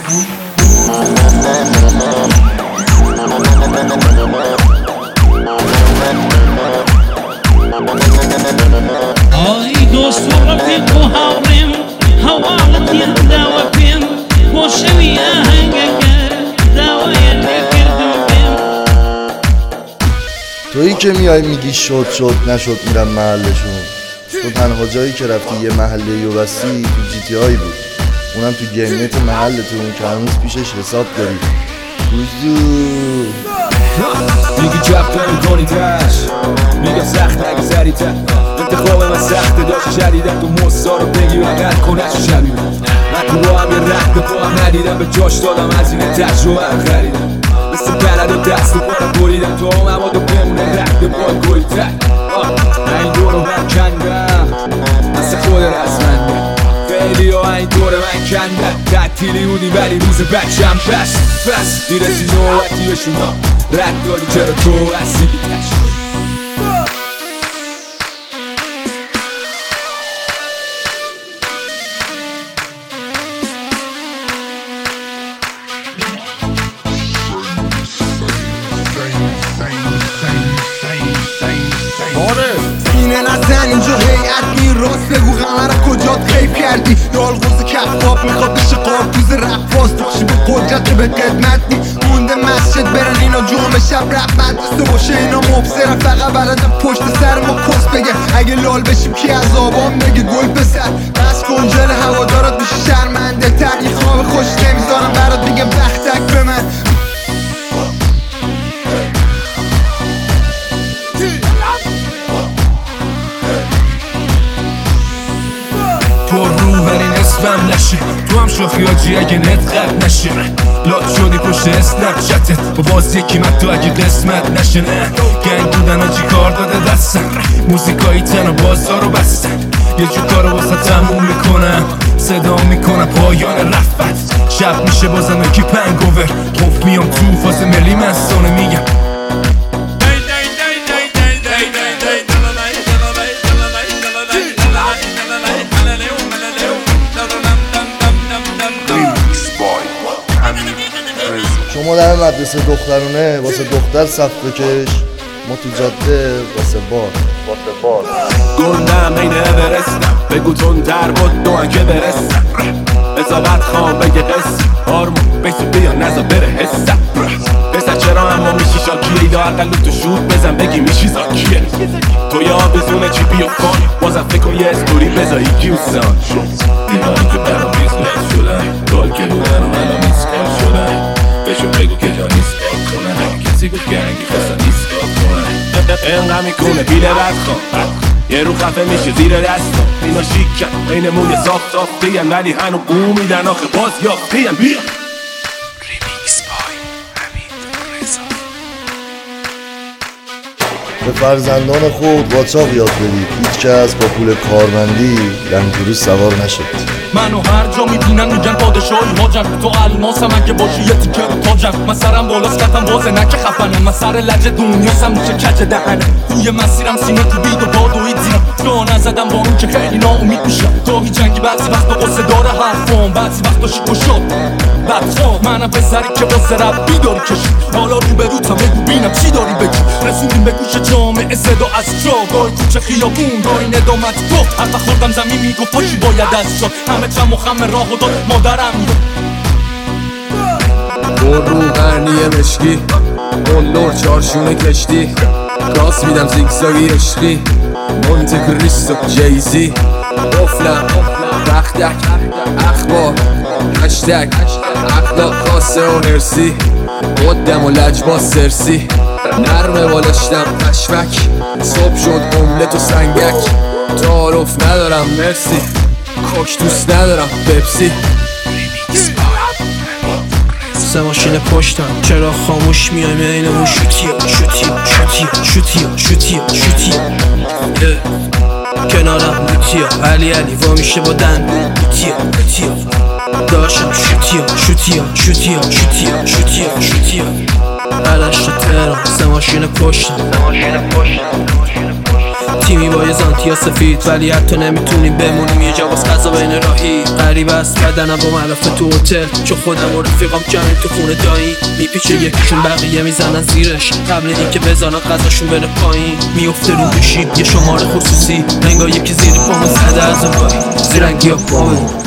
آی دوست و رفیق و هاورم حوالت یاداوە پێم بۆ شەوی ئاهەنگەکە داوایە لێکردم پێم. تویی که میای میگی شد نشد میرم محلشون. تو تنها جایی که رفتی یه محله یو بستی تو جی تی آی بود، اونم تو گیمنت محلتون که هنوز پیشش حساب داری. میگی جب میکنی تش، میگم سخت نگه سریع‌تر. انتخاب من سخته داشت شدیدم تو مصا رو بگی و قد کنش شبیه من تو با هم یه رد با هم ندیدم به جاش دادم از این تجربه هم خریدم مثل بلد و دست و پارم بریدم تو هم اما دو بمونه رد با گوی تک من این دور رو من کندم مثل خود رسمنده خیلی ها این دور من کندم تعطیلی بودی ولی روز بچم پس میرسی نوبتی به شما رد داری چرا تو هستی اینه نزن اینجا هیئت این راست بگو غمه را کجات غیب کردی یالغوز کفاف میخواد بشه قارتوز رقاص باشی به قدرت به قدمت نی مونده مسجد برن اینا جمعه شب رفت مدرسه باشه اینا مبصرن فقط بلدن پشت سر ما کس بگه اگه لال بشیم کی از آبان بگه گل پسر بس کن جل هوادارات میشه شرمنده تر یه خواب خوش نمیذارم برات میگه بختک به من پر رو ولی نصفم نشه تو هم شاخیاجی اگه نت قد نشه لات شدی پشت اسنپ چتت با باز یکی من تو اگه قسمت نشه نه گنگ بودن ها چی کار داده دستم موزیکایی تن و بازار رو بستن یه جو کار رو واسه تموم میکنم صدا میکنم پایان رفت شب میشه بازم یکی پنگوور خوف میام تو فاز ملی مستانه میگم شما در مدرسه دخترونه واسه دختر صف بکش، ما تو جاده واسه بار گندم بین برستم بگو تون در بود دوان که برستم اصابت خوام بگه قصه آرمون بیسو بیا نزا بره حسم بسر چرا اما میشی شاکیه یا اقل تو شود بزن بگی میشی زاکیه تو یا بزونه چی بیو کن بازم فکر کن یه استوری بزایی کیوسان اینایی که برام بیزنس شدن گال که بودن و منو میسکال شدن بهشون بگو که جا نیستگاه کنن اگه کسی گفت گرنگی خواستن نیستگاه کنن اینقدر میکنه بیله رد خواه یه رو خفه میشه زیر دستم اینا شیکن این موی صاف تافتیم ولی هنو بو میدن آخه باز یافتیم بیا ریمیکس بای حمید رضا به فرزندان خود قاچاق یاد بدید، هیچ کس با پول کارمندی لنگرو سوار نشد. منو هر جا میبینن میگن پادشاهی هاجم تو الماسم اگه باشی یه تیکه رو تاجم من سرم بالاست کتم بازه نکه خفنم من سر لجه دنیاسم میشه کج دهنه توی مسیرم سینه تو بید و باد و ایدزیرم جا نزدم با اون که خیلی ناامید میشم داغی جنگی بعضی وقت قصه داره حرفام بعضی وقت داشی کشاب بدخواه منم پسری که با رب بیداری کشید حالا رو به روتم بگو بینم چی داری بگی رسوندیم به گوش جامعه صدا از جا گاهی کوچه خیابون گاهی ندامت گفت حرف خوردم زمین میگفت پاشی باید از شد همه چم و خم راه و داد مادرم بر رو قرنیه مشکی بلور چارشونه کشتی راست میدم زیگزاگی عشقی مونت کریستو جیزی قفلم بختک اخبار هشتگ اخلاق خاصه و هرسی قدم و لجباز سرسی نرمه بالشتم پشمک صبح شد املت و سنگک تعارف ندارم مرسی کوک دوست ندارم پپسی سه ماشین پشتم چرا خاموش میایم اینمون شوتیا کنارم لوتیا علی وا میشه با دندون لوتیا داشتم شوتیا علش تو تهران سه ماشین پشتم تیمی با یه زانتیا سفید ولی حتی نمیتونیم بمونیم یه جا باز غذا بین راهی غریب است بدنم با ملافه تو هتل چون خودم و رفیقام جمعیم تو خونه دایی میپیچه یکیشون بقیه میزنن زیرش قبل اینکه بزنن غذاشون بره پایین میفته رو گوشی یه شماره خصوصی رنگا یکی زیر پامو زده از اون پایی زیرنگی ها پامو